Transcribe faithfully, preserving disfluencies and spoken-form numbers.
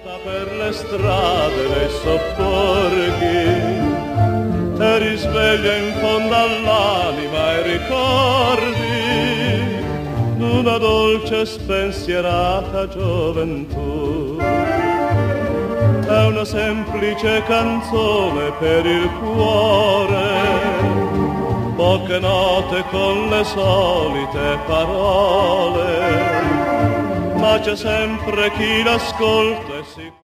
Per le strade nei sobborghi e risveglia in fondo all'anima i ricordi d'una dolce spensierata gioventù. È una semplice canzone per il cuore, poche note con le solite parole, ma c'è sempre chi l'ascolta e si